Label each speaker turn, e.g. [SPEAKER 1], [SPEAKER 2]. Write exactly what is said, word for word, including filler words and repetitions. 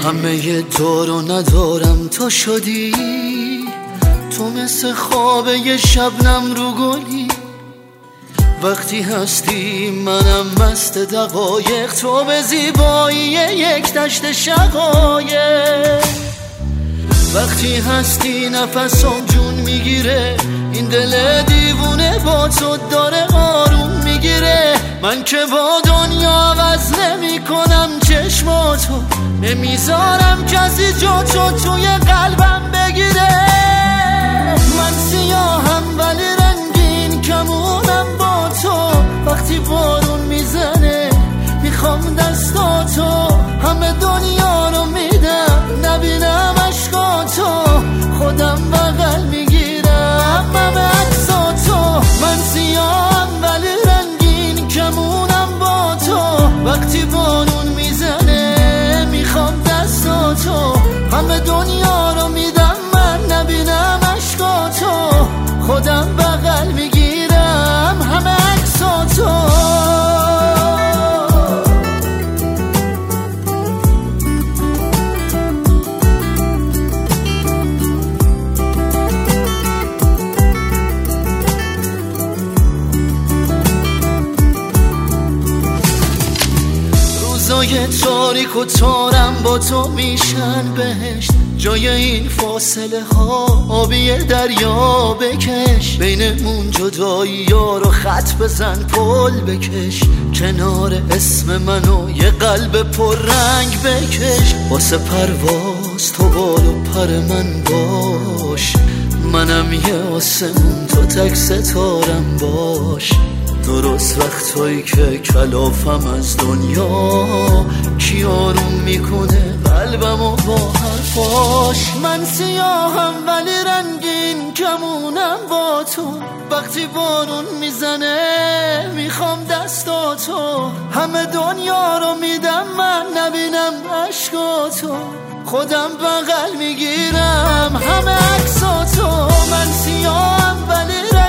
[SPEAKER 1] همه دار و ندارم تو شدی، تو مثل خواب یه شبنم رو گلی. وقتی هستی منم مست دقایق، تو به زیبایی یک دشت شقایق. وقتی هستی نفسم جون میگیره، این دل دیوونه با تو داره آروم میگیره. من که با دنیا عوض نمی کنم چشماتو، نمیذارم کسی جا تو توی قلبم بگیره. من سیاهم ولی رنگین کمونم با تو، وقتی بارون میزنه میخوام دستاتو. همه دنیا رو میدم نبینم عشقاتو، خودم بغل میگیرم همه عکساتو. من سیاهم ولی رنگین کمونم با تو، وقتی بارون میزنه میخوام دستاتو. همه دنیا رو میدم من نبینم عشقاتو، خودم بغل میگیرم همه عکساتو. روزای تاریک و تارم با تو میشن بهشت، جای این فاصله ها آبی دریا بکش. بینمون جدایی ها رو خط بزن پل بکش، کنار اسم منو یه قلب پر رنگ بکش. واسه پرواز تو بال و پر من باش، منم یه آسمون تو تک ستارم باش. درست وقتایی که کلافم از دنیا، کی آروم میکنه قلبمو با حرفاش. من سیاهم ولی رنگین کمونم با تو، وقتی بارون میزنه میخوام دستاتو. همه دنیا رو میدم من نبینم عشقاتو، خودم بغل میگیرم همه عکساتو. من سیاهم ولی